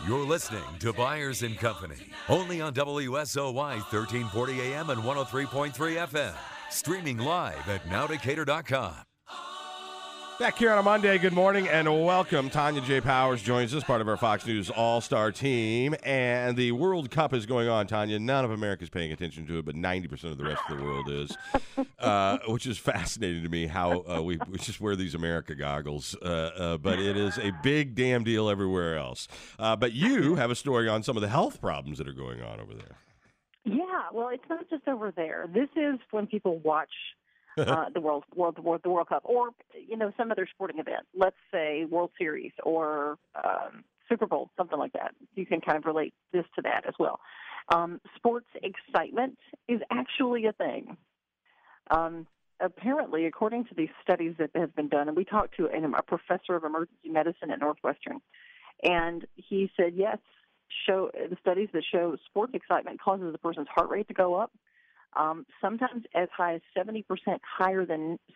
You're listening to Byers and Company, only on WSOY 1340 AM and 103.3 FM. Streaming live at nowdecatur.com. Back here on a Monday, good morning and welcome. Tanya J. Powers joins us, part of our Fox News All-Star team. And the World Cup is going on, Tanya. None of America's paying attention to it, but 90% of the rest of the world is, which is fascinating to me how we just wear these America goggles. But it is a big damn deal everywhere else. But you have a story on some of the health problems that are going on over there. Yeah, well, it's not just over there. This is when people watch the World Cup, or some other sporting event. Let's say World Series or Super Bowl, something like that. You can kind of relate this to that as well. Sports excitement is actually a thing. Apparently, according to these studies that have been done, and we talked to a professor of emergency medicine at Northwestern, and he said yes. The studies that show sports excitement causes the person's heart rate to go up. Sometimes as high as 75% higher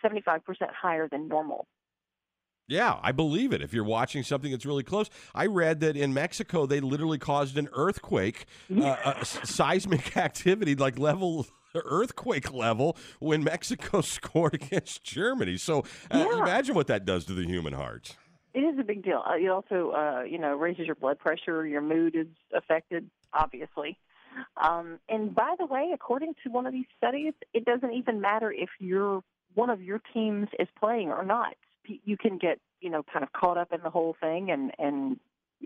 than normal. Yeah, I believe it. If you're watching something that's really close, I read that in Mexico they literally caused an earthquake, seismic activity, like earthquake level, when Mexico scored against Germany. So imagine what that does to the human heart. It is a big deal. It also, raises your blood pressure. Your mood is affected, obviously. And by the way, according to one of these studies, it doesn't even matter if one of your teams is playing or not. You can get, kind of caught up in the whole thing. And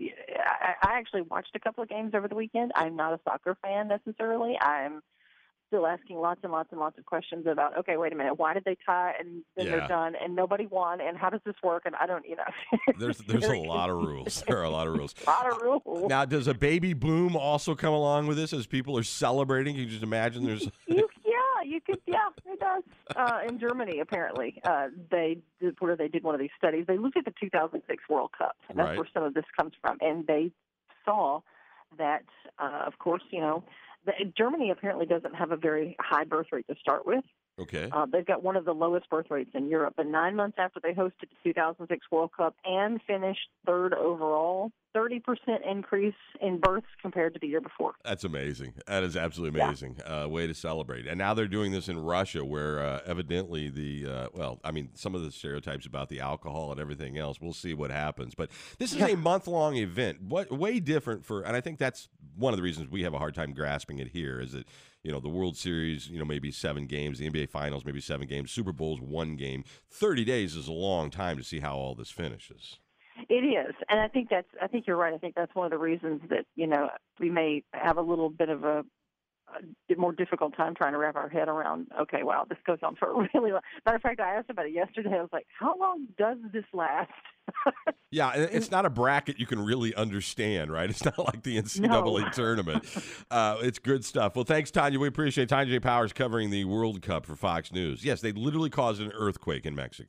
I actually watched a couple of games over the weekend. I'm not a soccer fan necessarily. I'm still asking lots and lots and lots of questions about, okay, wait a minute, why did they tie and then they're done and nobody won, and how does this work? And I don't, There's a lot of rules. There are a lot of rules. A lot of rules. Now, does a baby boom also come along with this as people are celebrating? Can you just imagine there's... It does. In Germany, apparently, they did one of these studies. They looked at the 2006 World Cup, and that's where some of this comes from. And they saw that, of course, Germany apparently doesn't have a very high birth rate to start with. Okay. They've got one of the lowest birth rates in Europe. But 9 months after they hosted the 2006 World Cup and finished third overall, 30% increase in births compared to the year before. That's amazing. That is absolutely amazing. Way to celebrate. And now they're doing this in Russia, where evidently some of the stereotypes about the alcohol and everything else, we'll see what happens. But this is a month-long event. Way different and I think that's one of the reasons we have a hard time grasping it here, is that, the World Series, maybe 7 games, the NBA Finals, maybe 7 games, Super Bowl's 1 game. 30 days is a long time to see how all this finishes. It is, and I think you're right. I think that's one of the reasons that we may have a little bit of a more difficult time trying to wrap our head around. Okay, wow, this goes on for a really long. Matter of fact, I asked about it yesterday. I was like, how long does this last? Yeah, it's not a bracket you can really understand, right? It's not like the NCAA tournament. It's good stuff. Well, thanks, Tanya. We appreciate it. Tanya J. Powers covering the World Cup for Fox News. Yes, they literally caused an earthquake in Mexico.